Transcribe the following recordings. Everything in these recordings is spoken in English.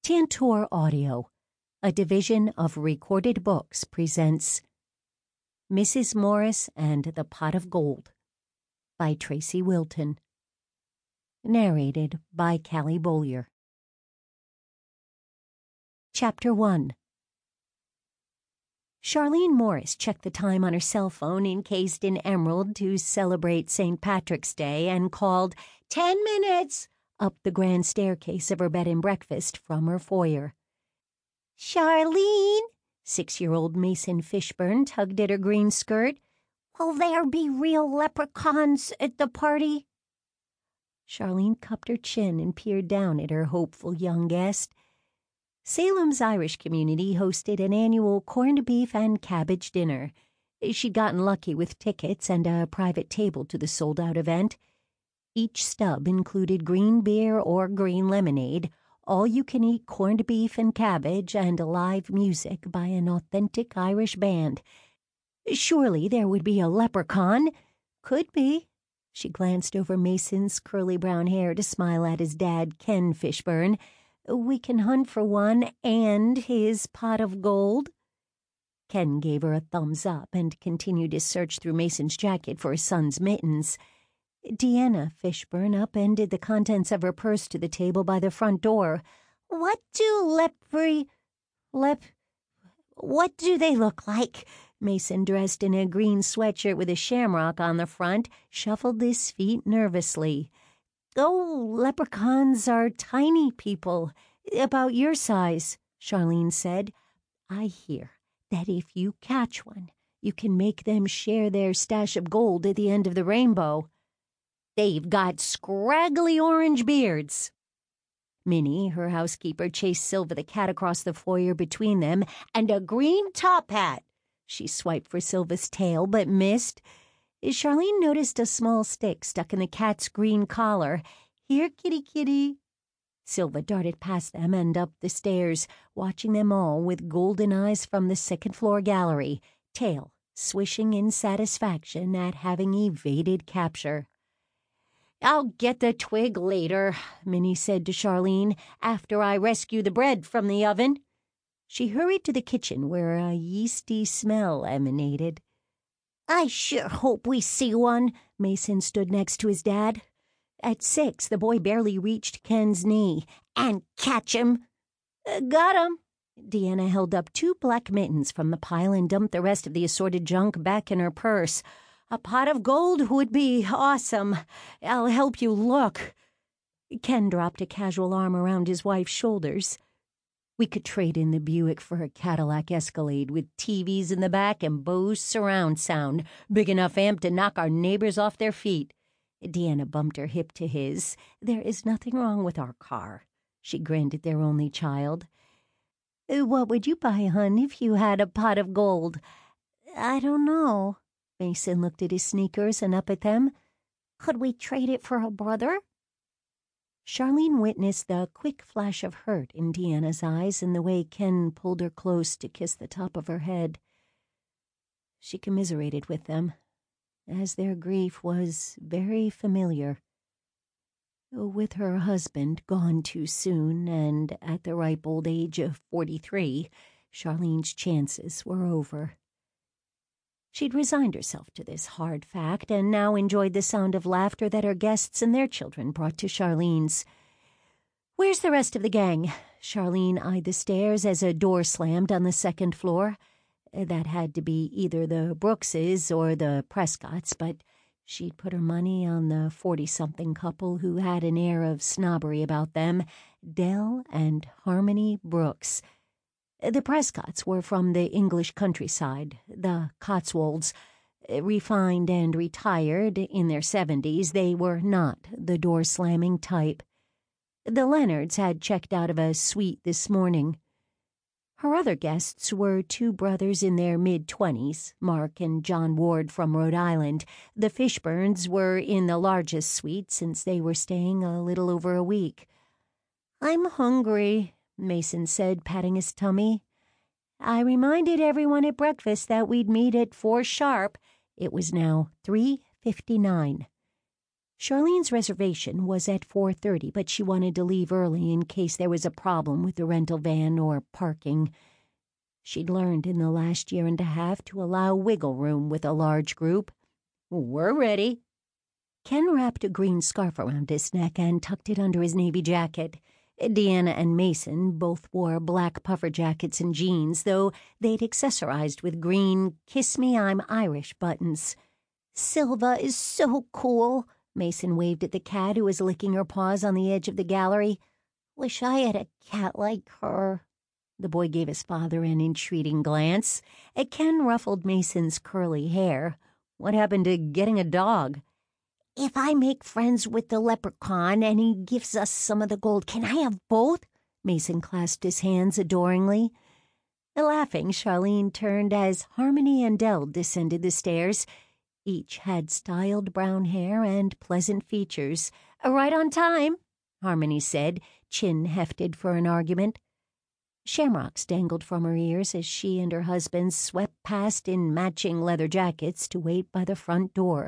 Tantor Audio, a division of Recorded Books, presents Mrs. Morris and the Pot of Gold by Tracy Wilton. Narrated by Callie Bollier. Chapter 1. Charlene Morris checked the time on her cell phone encased in emerald to celebrate St. Patrick's Day and called 10 minutes up the grand staircase of her bed and breakfast from her foyer. "Charlene," 6-year-old Mason Fishburne tugged at her green skirt, "will there be real leprechauns at the party?" Charlene cupped her chin and peered down at her hopeful young guest. Salem's Irish community hosted an annual corned beef and cabbage dinner. She'd gotten lucky with tickets and a private table to the sold-out event. Each stub included green beer or green lemonade, all-you-can-eat corned beef and cabbage, and live music by an authentic Irish band. Surely there would be a leprechaun. Could be. She glanced over Mason's curly brown hair to smile at his dad, Ken Fishburne. "We can hunt for one and his pot of gold." Ken gave her a thumbs up and continued his search through Mason's jacket for his son's mittens. Deanna Fishburne upended the contents of her purse to the table by the front door. "What do what do they look like?" Mason, dressed in a green sweatshirt with a shamrock on the front, shuffled his feet nervously. "Oh, leprechauns are tiny people, about your size," Charlene said. "I hear that if you catch one, you can make them share their stash of gold at the end of the rainbow. They've got scraggly orange beards." Minnie, her housekeeper, chased Silva the cat across the foyer between them, "and a green top hat." She swiped for Silva's tail, but missed. Charlene noticed a small stick stuck in the cat's green collar. "Here, kitty, kitty." Silva darted past them and up the stairs, watching them all with golden eyes from the second-floor gallery, tail swishing in satisfaction at having evaded capture. "I'll get the twig later," Minnie said to Charlene, "after I rescue the bread from the oven." She hurried to the kitchen where a yeasty smell emanated. "I sure hope we see one." Mason stood next to his dad. At 6, the boy barely reached Ken's knee. "And catch him." "Got him." Deanna held up 2 black mittens from the pile and dumped the rest of the assorted junk back in her purse. "A pot of gold would be awesome. I'll help you look." Ken dropped a casual arm around his wife's shoulders. "We could trade in the Buick for a Cadillac Escalade with TVs in the back and Bose surround sound, big enough amp to knock our neighbors off their feet." Deanna bumped her hip to his. "There is nothing wrong with our car." She grinned at their only child. "What would you buy, hon, if you had a pot of gold?" "I don't know." Mason looked at his sneakers and up at them. "Could we trade it for a brother?" Charlene witnessed the quick flash of hurt in Deanna's eyes and the way Ken pulled her close to kiss the top of her head. She commiserated with them, as their grief was very familiar. With her husband gone too soon and at the ripe old age of 43, Charlene's chances were over. She'd resigned herself to this hard fact and now enjoyed the sound of laughter that her guests and their children brought to Charlene's. "Where's the rest of the gang?" Charlene eyed the stairs as a door slammed on the second floor. That had to be either the Brookses or the Prescotts, but she'd put her money on the 40-something couple who had an air of snobbery about them, Dell and Harmony Brooks. The Prescotts were from the English countryside, the Cotswolds. Refined and retired in their 70s, they were not the door-slamming type. The Leonards had checked out of a suite this morning. Her other guests were 2 brothers in their mid-20s, Mark and John Ward from Rhode Island. The Fishburnes were in the largest suite since they were staying a little over a week. "I'm hungry," Mason said, patting his tummy. "I reminded everyone at breakfast that we'd meet at 4 sharp. It was now 3:59. Charlene's reservation was at 4:30, but she wanted to leave early in case there was a problem with the rental van or parking. She'd learned in the last year and a half to allow wiggle room with a large group. "We're ready." Ken wrapped a green scarf around his neck and tucked it under his navy jacket. Deanna and Mason both wore black puffer jackets and jeans, though they'd accessorized with green "Kiss Me, I'm Irish" buttons. "Silva is so cool." Mason waved at the cat, who was licking her paws on the edge of the gallery. "Wish I had a cat like her." The boy gave his father an entreating glance. Ken ruffled Mason's curly hair. "What happened to getting a dog?" "If I make friends with the leprechaun and he gives us some of the gold, can I have both?" Mason clasped his hands adoringly. Laughing, Charlene turned as Harmony and Dell descended the stairs. Each had styled brown hair and pleasant features. "Right on time," Harmony said, chin hefted for an argument. Shamrocks dangled from her ears as she and her husband swept past in matching leather jackets to wait by the front door.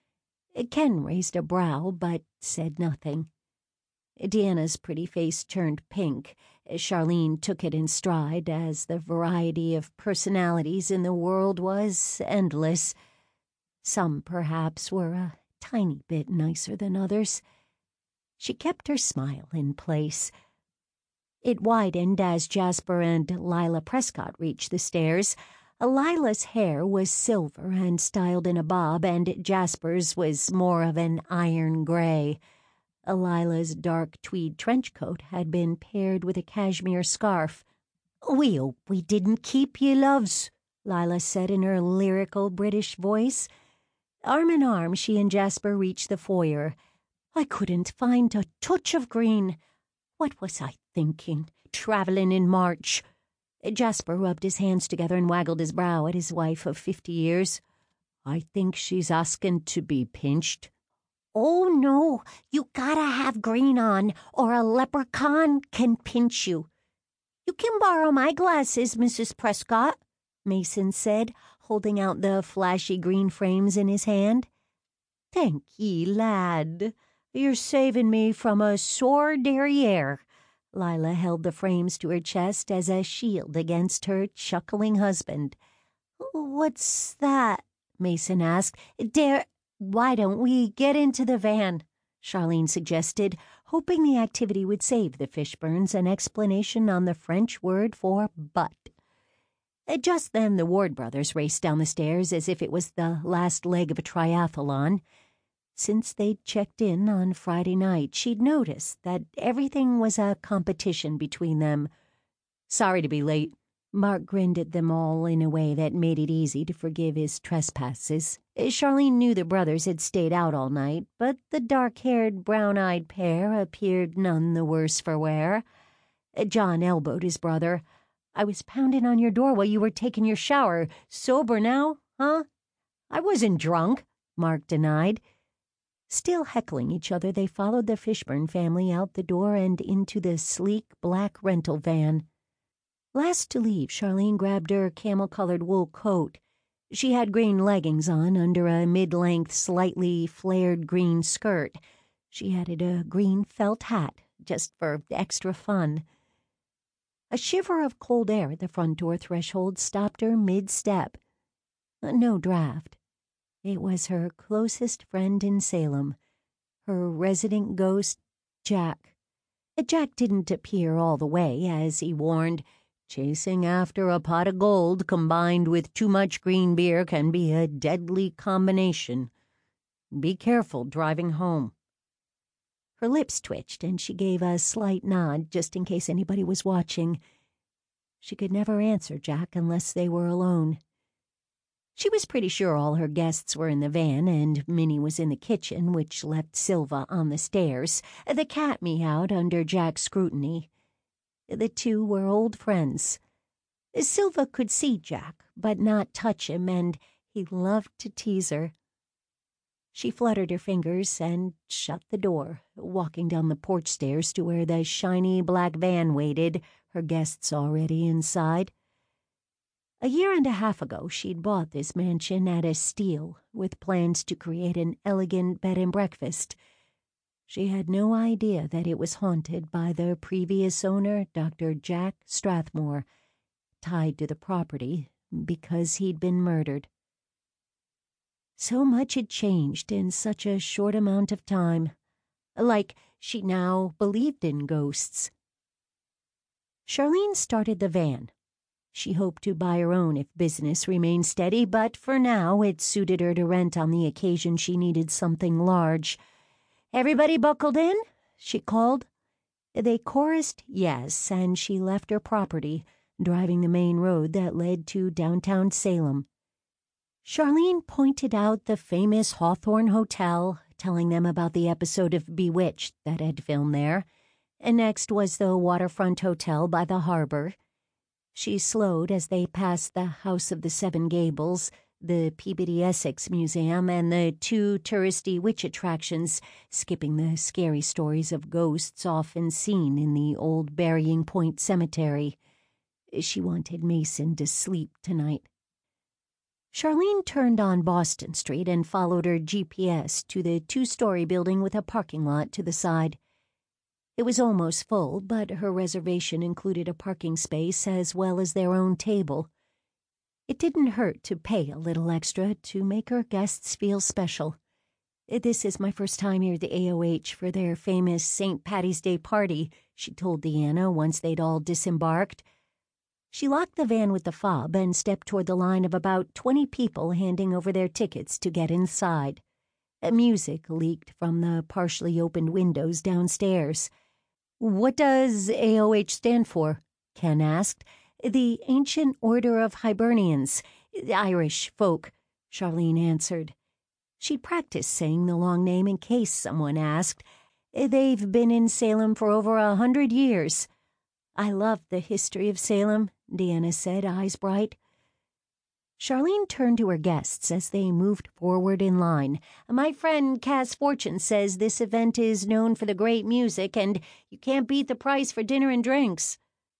Ken raised a brow but said nothing. Deanna's pretty face turned pink. Charlene took it in stride, as the variety of personalities in the world was endless. Some, perhaps, were a tiny bit nicer than others. She kept her smile in place. It widened as Jasper and Lila Prescott reached the stairs. Lila's hair was silver and styled in a bob, and Jasper's was more of an iron gray. Lila's dark tweed trench coat had been paired with a cashmere scarf. "We hope we didn't keep ye, loves," Lila said in her lyrical British voice. Arm in arm, she and Jasper reached the foyer. "I couldn't find a touch of green. What was I thinking, traveling in March?" Jasper rubbed his hands together and waggled his brow at his wife of 50 years. "I think she's asking to be pinched." "Oh, no, you gotta have green on, or a leprechaun can pinch you." "You can borrow my glasses, Mrs. Prescott," Mason said, holding out the flashy green frames in his hand. "Thank ye, lad. You're saving me from a sore derriere." Lila held the frames to her chest as a shield against her chuckling husband. "What's that?" Mason asked. "Why don't we get into the van?" Charlene suggested, hoping the activity would save the Fishburns an explanation on the French word for butt. Just then the Ward brothers raced down the stairs as if it was the last leg of a triathlon. Since they'd checked in on Friday night, she'd noticed that everything was a competition between them. "Sorry to be late." Mark grinned at them all in a way that made it easy to forgive his trespasses. Charlene knew the brothers had stayed out all night, but the dark-haired, brown-eyed pair appeared none the worse for wear. John elbowed his brother. "I was pounding on your door while you were taking your shower. Sober now, huh?" "I wasn't drunk," Mark denied. Still heckling each other, they followed the Fishburn family out the door and into the sleek black rental van. Last to leave, Charlene grabbed her camel-colored wool coat. She had green leggings on under a mid-length, slightly flared green skirt. She added a green felt hat, just for extra fun. A shiver of cold air at the front door threshold stopped her mid-step. No draft. It was her closest friend in Salem, her resident ghost, Jack. Jack didn't appear all the way, as he warned. Chasing after a pot of gold combined with too much green beer can be a deadly combination. Be careful driving home. Her lips twitched, and she gave a slight nod just in case anybody was watching. She could never answer Jack unless they were alone. She was pretty sure all her guests were in the van, and Minnie was in the kitchen, which left Silva on the stairs. The cat meowed under Jack's scrutiny. The two were old friends. Silva could see Jack, but not touch him, and he loved to tease her. She fluttered her fingers and shut the door, walking down the porch stairs to where the shiny black van waited, her guests already inside. A year and a half ago, she'd bought this mansion at a steal, with plans to create an elegant bed and breakfast. She had no idea that it was haunted by the previous owner, Dr. Jack Strathmore, tied to the property because he'd been murdered. So much had changed in such a short amount of time. Like she now believed in ghosts. Charlene started the van. She hoped to buy her own if business remained steady, but for now it suited her to rent on the occasion she needed something large. "Everybody buckled in?" she called. They chorused yes, and she left her property, driving the main road that led to downtown Salem. Charlene pointed out the famous Hawthorne Hotel, telling them about the episode of Bewitched that had filmed there. And next was the Waterfront Hotel by the harbor. She slowed as they passed the House of the Seven Gables, the Peabody Essex Museum, and the two touristy witch attractions, skipping the scary stories of ghosts often seen in the old Burying Point Cemetery. She wanted Mason to sleep tonight. Charlene turned on Boston Street and followed her GPS to the two-story building with a parking lot to the side. It was almost full, but her reservation included a parking space as well as their own table. It didn't hurt to pay a little extra to make her guests feel special. "This is my first time here at the AOH for their famous St. Patty's Day party," she told Deanna once they'd all disembarked. She locked the van with the fob and stepped toward the line of about 20 people handing over their tickets to get inside. Music leaked from the partially opened windows downstairs. "What does AOH stand for?" Ken asked. "The Ancient Order of Hibernians, Irish folk," Charlene answered. She'd practiced saying the long name in case someone asked. "They've been in Salem for over 100 years. "I love the history of Salem," Deanna said, eyes bright. Charlene turned to her guests as they moved forward in line. "My friend Cass Fortune says this event is known for the great music, and you can't beat the price for dinner and drinks."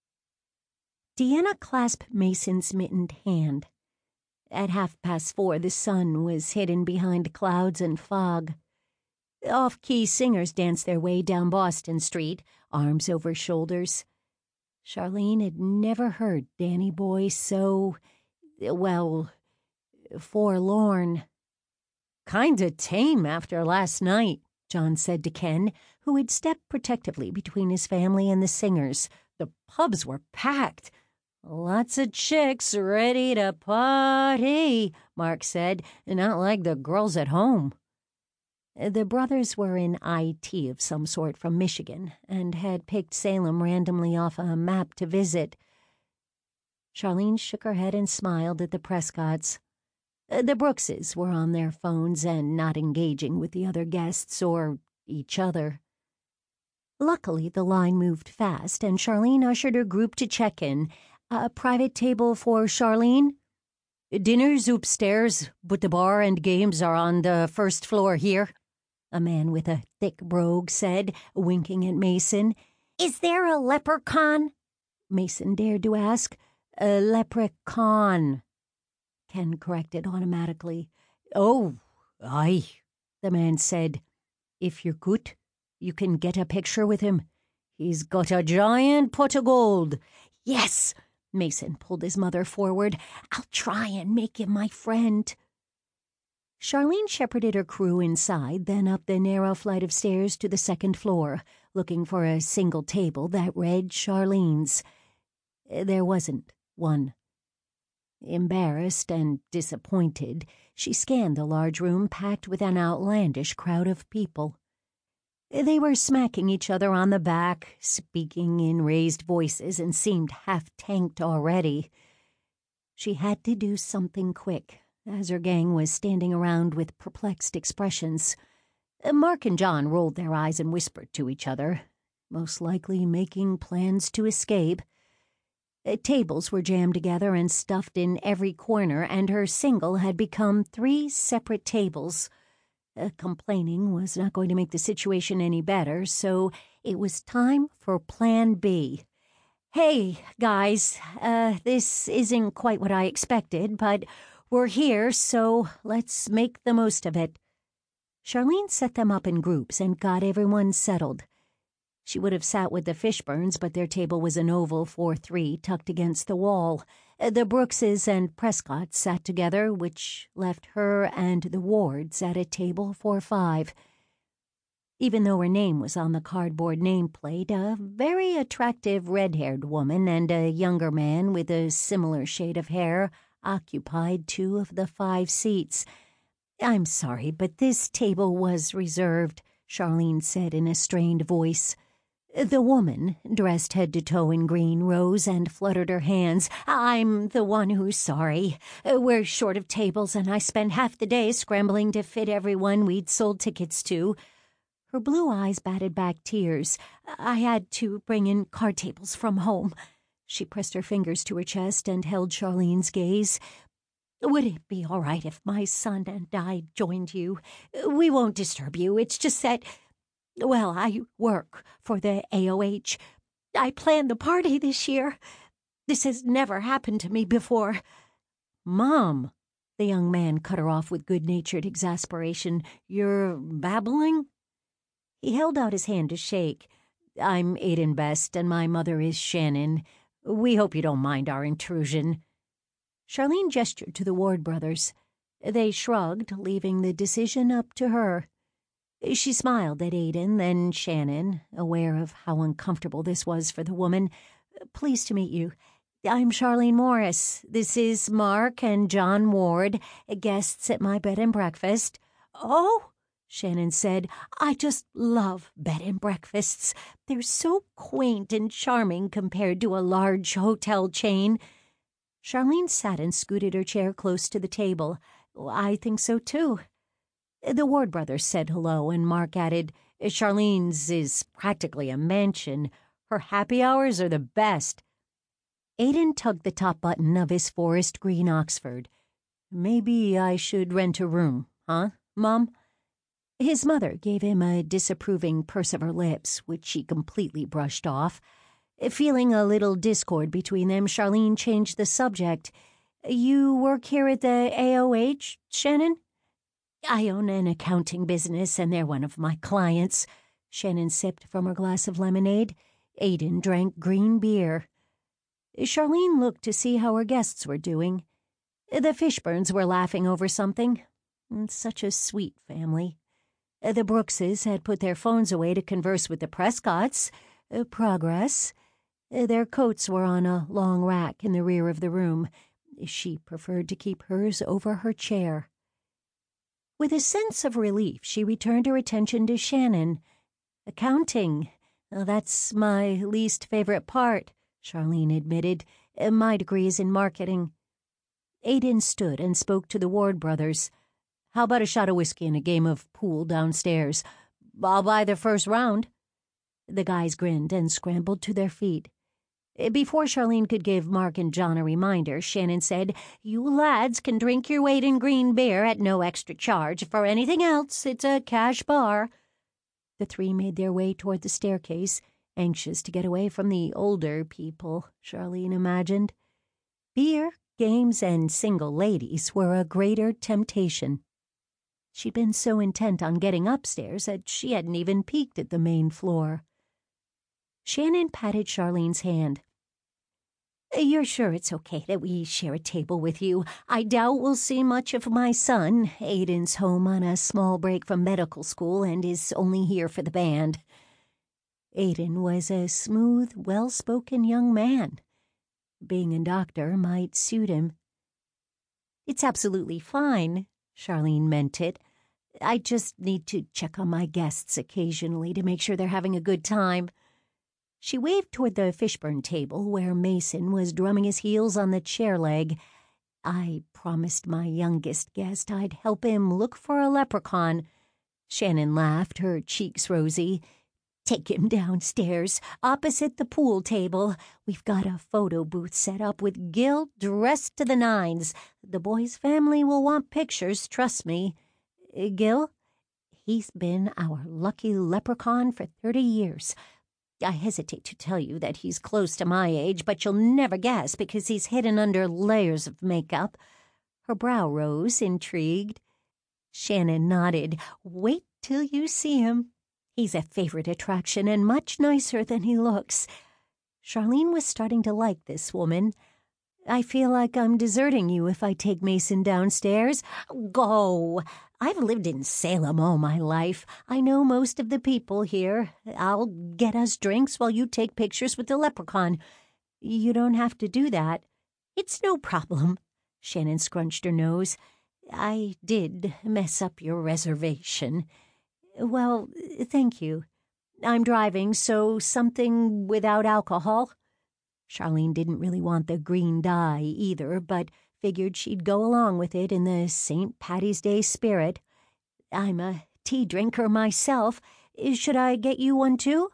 Deanna clasped Mason's mittened hand. At 4:30, the sun was hidden behind clouds and fog. Off-key singers danced their way down Boston Street, arms over shoulders. Charlene had never heard Danny Boy so, well, forlorn. "Kinda tame after last night," John said to Ken, who had stepped protectively between his family and the singers. "The pubs were packed." "Lots of chicks ready to party," Mark said, "not like the girls at home." The brothers were in IT of some sort from Michigan and had picked Salem randomly off a map to visit. Charlene shook her head and smiled at the Prescotts. The Brookses were on their phones and not engaging with the other guests or each other. Luckily, the line moved fast, and Charlene ushered her group to check-in. "A private table for Charlene?" "Dinner's upstairs, but the bar and games are on the first floor here," a man with a thick brogue said, winking at Mason. "Is there a leprechaun?" Mason dared to ask. "A leprechaun," Ken corrected automatically. "Oh, aye," the man said. "If you're good, you can get a picture with him. He's got a giant pot of gold." "Yes," Mason pulled his mother forward. "I'll try and make him my friend." Charlene shepherded her crew inside, then up the narrow flight of stairs to the second floor, looking for a single table that read Charlene's. There wasn't one. Embarrassed and disappointed, she scanned the large room packed with an outlandish crowd of people. They were smacking each other on the back, speaking in raised voices, and seemed half-tanked already. She had to do something quick, as her gang was standing around with perplexed expressions. Mark and John rolled their eyes and whispered to each other, most likely making plans to escape. Tables were jammed together and stuffed in every corner, and her single had become 3 separate tables. Complaining was not going to make the situation any better, so it was time for Plan B. Hey, guys, this isn't quite what I expected, but we're here, so let's make the most of it. Charlene set them up in groups and got everyone settled. She would have sat with the Fishburns, but their table was an oval 4-3 tucked against the wall. The Brookses and Prescotts sat together, which left her and the Wards at a table 4-5. Even though her name was on the cardboard nameplate, a very attractive red-haired woman and a younger man with a similar shade of hair occupied 2 of the 5 seats. "I'm sorry, but this table was reserved," Charlene said in a strained voice. The woman, dressed head to toe in green, rose and fluttered her hands. "I'm the one who's sorry. We're short of tables, and I spent half the day scrambling to fit everyone we'd sold tickets to." Her blue eyes batted back tears. "I had to bring in card tables from home." She pressed her fingers to her chest and held Charlene's gaze. "Would it be all right if my son and I joined you? We won't disturb you. It's just that, well, I work for the AOH. I planned the party this year. This has never happened to me before." "Mom," the young man cut her off with good-natured exasperation, "you're babbling?" He held out his hand to shake. "I'm Aiden Best, and my mother is Shannon. We hope you don't mind our intrusion." Charlene gestured to the Ward brothers. They shrugged, leaving the decision up to her. She smiled at Aiden, then Shannon, aware of how uncomfortable this was for the woman. "Pleased to meet you. I'm Charlene Morris. This is Mark and John Ward, guests at my bed and breakfast." "Oh," Shannon said, "I just love bed and breakfasts. They're so quaint and charming compared to a large hotel chain." Charlene sat and scooted her chair close to the table. "I think so, too." The Ward brothers said hello, and Mark added, "Charlene's is practically a mansion. Her happy hours are the best." Aiden tugged the top button of his forest green Oxford. "Maybe I should rent a room, huh, Mom?" His mother gave him a disapproving purse of her lips, which she completely brushed off. Feeling a little discord between them, Charlene changed the subject. "You work here at the AOH, Shannon?" "I own an accounting business, and they're one of my clients." Shannon sipped from her glass of lemonade. Aiden drank green beer. Charlene looked to see how her guests were doing. The Fishburns were laughing over something. Such a sweet family. The Brookses had put their phones away to converse with the Prescotts. Progress. Their coats were on a long rack in the rear of the room. She preferred to keep hers over her chair. With a sense of relief, she returned her attention to Shannon. "Accounting. That's my least favorite part," Charlene admitted. "My degree is in marketing." Aiden stood and spoke to the Ward brothers. "How about a shot of whiskey and a game of pool downstairs? I'll buy the first round." The guys grinned and scrambled to their feet. Before Charlene could give Mark and John a reminder, Shannon said, "You lads can drink your weight in green beer at no extra charge. For anything else, it's a cash bar." The 3 made their way toward the staircase, anxious to get away from the older people, Charlene imagined. Beer, games, and single ladies were a greater temptation. She'd been so intent on getting upstairs that she hadn't even peeked at the main floor. Shannon patted Charlene's hand. "You're sure it's okay that we share a table with you? I doubt we'll see much of my son. Aiden's home on a small break from medical school and is only here for the band." Aiden was a smooth, well-spoken young man. Being a doctor might suit him. "It's absolutely fine," Charlene meant it. "I just need to check on my guests occasionally to make sure they're having a good time." She waved toward the Fishburn table, where Mason was drumming his heels on the chair leg. "I promised my youngest guest I'd help him look for a leprechaun." Shannon laughed, her cheeks rosy. "Take him downstairs, opposite the pool table. We've got a photo booth set up with Gil dressed to the nines. The boy's family will want pictures, trust me. Gil? He's been our lucky leprechaun for 30 years. I hesitate to tell you that he's close to my age, but you'll never guess because he's hidden under layers of makeup." Her brow rose, intrigued. Shannon nodded. "Wait till you see him. He's a favorite attraction and much nicer than he looks." Charlene was starting to like this woman. "I feel like I'm deserting you if I take Mason downstairs." "Go! I've lived in Salem all my life. I know most of the people here. I'll get us drinks while you take pictures with the leprechaun." "You don't have to do that." "It's no problem." Shannon scrunched her nose. "I did mess up your reservation." "Well, thank you. I'm driving, so something without alcohol." Charlene didn't really want the green dye either, but figured she'd go along with it in the St. Patty's Day spirit. "I'm a tea drinker myself. Should I get you one too?"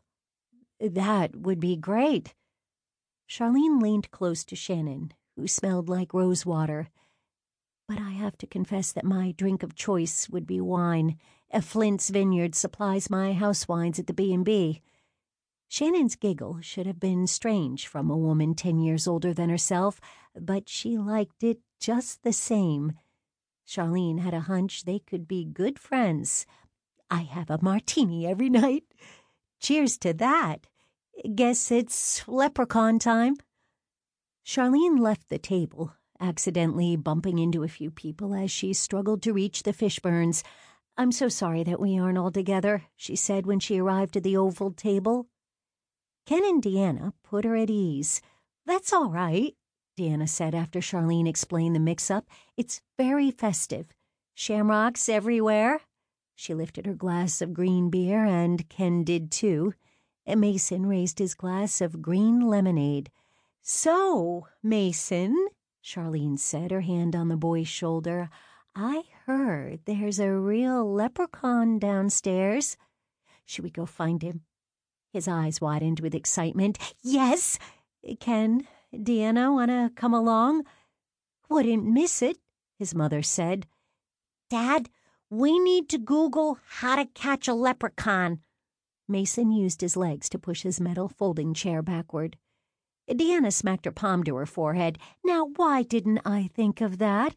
"That would be great." Charlene leaned close to Shannon, who smelled like rosewater. "But I have to confess that my drink of choice would be wine. Flint's Vineyard supplies my house wines at the B&B. Shannon's giggle should have been strange from a woman 10 years older than herself, but she liked it just the same. Charlene had a hunch they could be good friends. "I have a martini every night." "Cheers to that. Guess it's leprechaun time." Charlene left the table, accidentally bumping into a few people as she struggled to reach the Fishburns. "I'm so sorry that we aren't all together," she said when she arrived at the oval table. Ken and Deanna put her at ease. "That's all right," Deanna said after Charlene explained the mix-up. "It's very festive. Shamrocks everywhere." She lifted her glass of green beer, and Ken did too. Mason raised his glass of green lemonade. "So, Mason," Charlene said, her hand on the boy's shoulder, "I heard there's a real leprechaun downstairs. Should we go find him?" His eyes widened with excitement. "Yes! Ken, Deanna, want to come along?" "Wouldn't miss it," his mother said. "Dad, we need to Google how to catch a leprechaun." Mason used his legs to push his metal folding chair backward. Deanna smacked her palm to her forehead. "Now, why didn't I think of that?"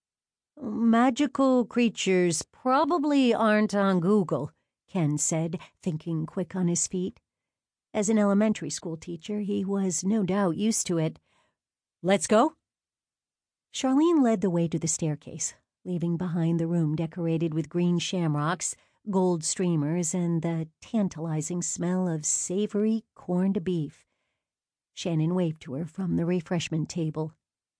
"Magical creatures probably aren't on Google," Ken said, thinking quick on his feet. As an elementary school teacher, he was no doubt used to it. "Let's go?" Charlene led the way to the staircase, leaving behind the room decorated with green shamrocks, gold streamers, and the tantalizing smell of savory corned beef. Shannon waved to her from the refreshment table.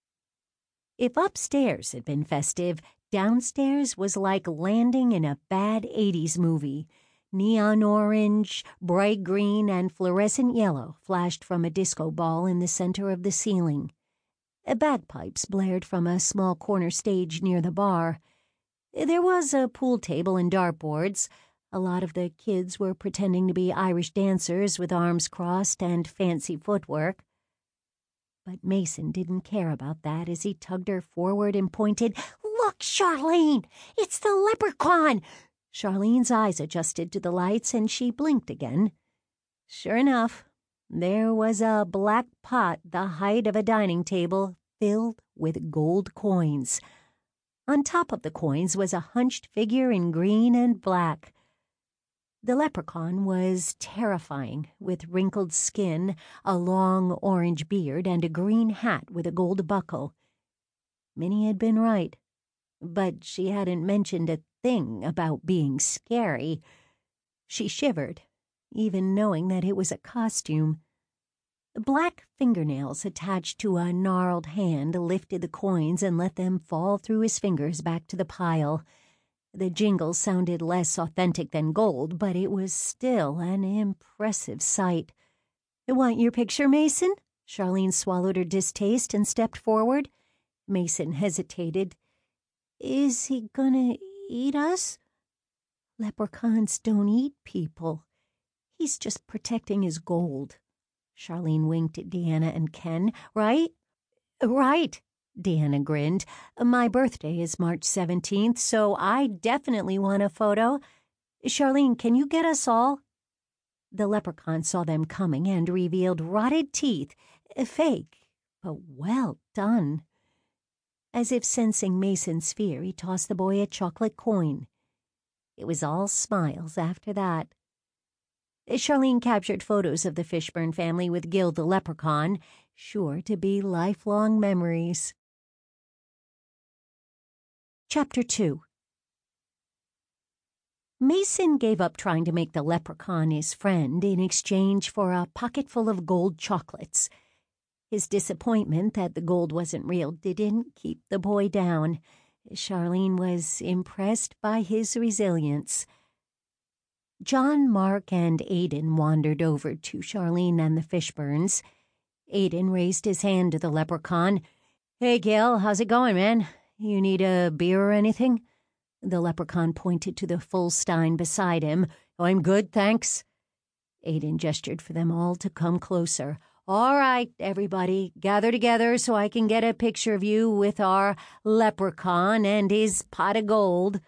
If upstairs had been festive, downstairs was like landing in a bad 80s movie. Neon orange, bright green, and fluorescent yellow flashed from a disco ball in the center of the ceiling. Bagpipes blared from a small corner stage near the bar. There was a pool table and dartboards. A lot of the kids were pretending to be Irish dancers with arms crossed and fancy footwork. But Mason didn't care about that as he tugged her forward and pointed. "Look, Charlene! It's the leprechaun!" Charlene's eyes adjusted to the lights and she blinked again. Sure enough, there was a black pot the height of a dining table filled with gold coins. On top of the coins was a hunched figure in green and black. The leprechaun was terrifying, with wrinkled skin, a long orange beard, and a green hat with a gold buckle. Minnie had been right, but she hadn't mentioned a thing about being scary. She shivered, even knowing that it was a costume. Black fingernails attached to a gnarled hand lifted the coins and let them fall through his fingers back to the pile. The jingle sounded less authentic than gold, but it was still an impressive sight. "Want your picture, Mason?" Charlene swallowed her distaste and stepped forward. Mason hesitated. "Is he gonna eat us?" "Leprechauns don't eat people. He's just protecting his gold." Charlene winked at Deanna and Ken. "Right?" "Right." Deanna grinned. "My birthday is March 17th, so I definitely want a photo. Charlene, can you get us all?" The leprechaun saw them coming and revealed rotted teeth, fake, but well done. As if sensing Mason's fear, he tossed the boy a chocolate coin. It was all smiles after that. Charlene captured photos of the Fishburne family with Gil the leprechaun, sure to be lifelong memories. Chapter 2. Mason gave up trying to make the leprechaun his friend in exchange for a pocketful of gold chocolates. His disappointment that the gold wasn't real didn't keep the boy down. Charlene was impressed by his resilience. John, Mark, and Aidan wandered over to Charlene and the Fishburnes. Aidan raised his hand to the leprechaun. "Hey, Gil, how's it going, man? You need a beer or anything?" The leprechaun pointed to the full stein beside him. "I'm good, thanks." Aidan gestured for them all to come closer. "All right, everybody, gather together so I can get a picture of you with our leprechaun and his pot of gold."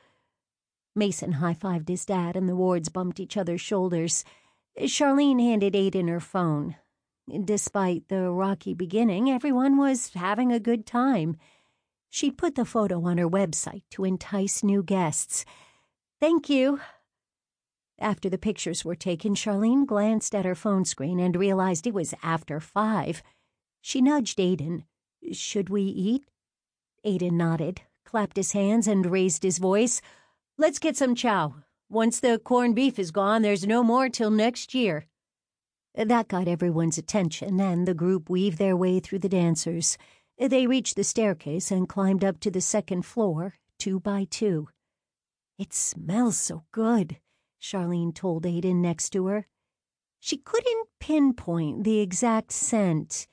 Mason high-fived his dad, and the Wards bumped each other's shoulders. Charlene handed Aidan her phone. Despite the rocky beginning, everyone was having a good time. She put the photo on her website to entice new guests. "Thank you." After the pictures were taken, Charlene glanced at her phone screen and realized it was after 5. She nudged Aidan. "Should we eat?" Aidan nodded, clapped his hands, and raised his voice. "Let's get some chow. Once the corned beef is gone, there's no more till next year." That got everyone's attention, and the group weaved their way through the dancers. They reached the staircase and climbed up to the second floor, 2 by 2. "It smells so good," Charlene told Aidan next to her. She couldn't pinpoint the exact scent,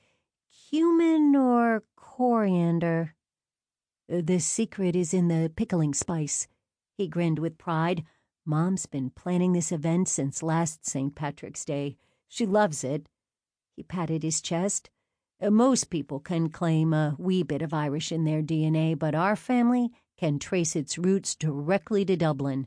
cumin or coriander. "The secret is in the pickling spice." He grinned with pride. "Mom's been planning this event since last St. Patrick's Day. She loves it." He patted his chest. "Most people can claim a wee bit of Irish in their DNA, but our family can trace its roots directly to Dublin."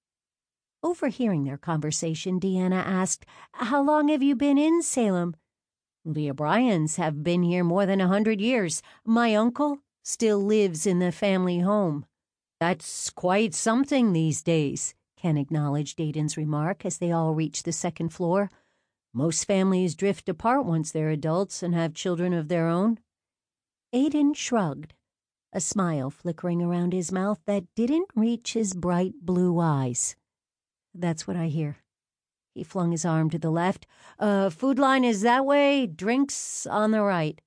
Overhearing their conversation, Deanna asked, "How long have you been in Salem?" "The O'Briens have been here more than 100 years. My uncle still lives in the family home." "That's quite something these days," Ken acknowledged Aidan's remark as they all reached the second floor. "Most families drift apart once they're adults and have children of their own." Aidan shrugged, a smile flickering around his mouth that didn't reach his bright blue eyes. "That's what I hear." He flung his arm to the left. "Food line is that way, drinks on the right."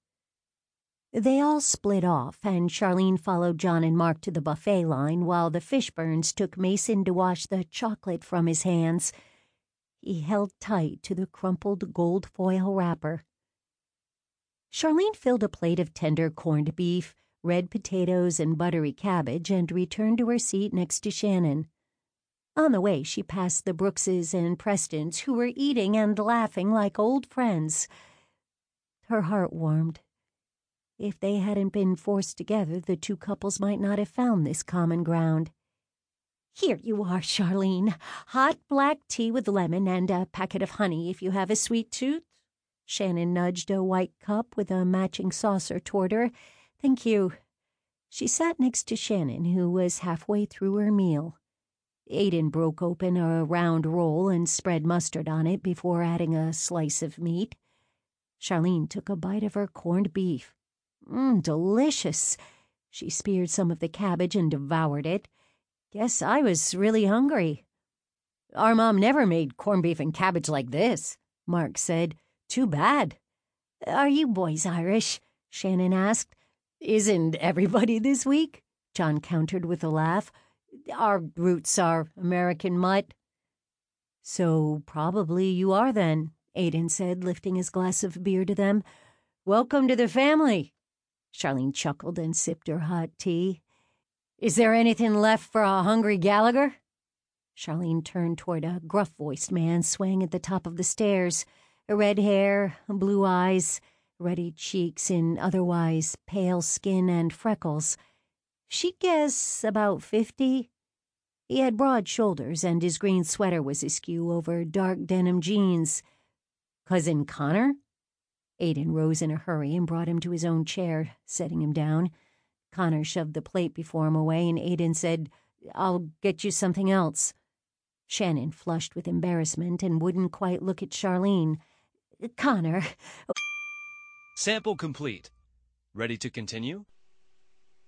They all split off, and Charlene followed John and Mark to the buffet line while the Fishburnes took Mason to wash the chocolate from his hands. He held tight to the crumpled gold foil wrapper. Charlene filled a plate of tender corned beef, red potatoes, and buttery cabbage and returned to her seat next to Shannon. On the way, she passed the Brookses and Prestons, who were eating and laughing like old friends. Her heart warmed. If they hadn't been forced together, the two couples might not have found this common ground. "Here you are, Charlene. Hot black tea with lemon and a packet of honey if you have a sweet tooth." Shannon nudged a white cup with a matching saucer toward her. "Thank you." She sat next to Shannon, who was halfway through her meal. Aidan broke open a round roll and spread mustard on it before adding a slice of meat. Charlene took a bite of her corned beef. Delicious. She speared some of the cabbage and devoured it. "Guess I was really hungry." "Our mom never made corned beef and cabbage like this," Mark said. "Too bad." "Are you boys Irish?" Shannon asked. "Isn't everybody this week?" John countered with a laugh. "Our roots are American mutt." "So probably you are then," Aidan said, lifting his glass of beer to them. "Welcome to the family." Charlene chuckled and sipped her hot tea. "Is there anything left for a hungry Gallagher?" Charlene turned toward a gruff-voiced man swaying at the top of the stairs. Red hair, blue eyes, ruddy cheeks in otherwise pale skin and freckles. She'd guess about 50. He had broad shoulders, and his green sweater was askew over dark denim jeans. "Cousin Connor?" Aiden rose in a hurry and brought him to his own chair, setting him down. Connor shoved the plate before him away, and Aiden said, "I'll get you something else." Shannon flushed with embarrassment and wouldn't quite look at Charlene. "Connor." Sample complete. Ready to continue?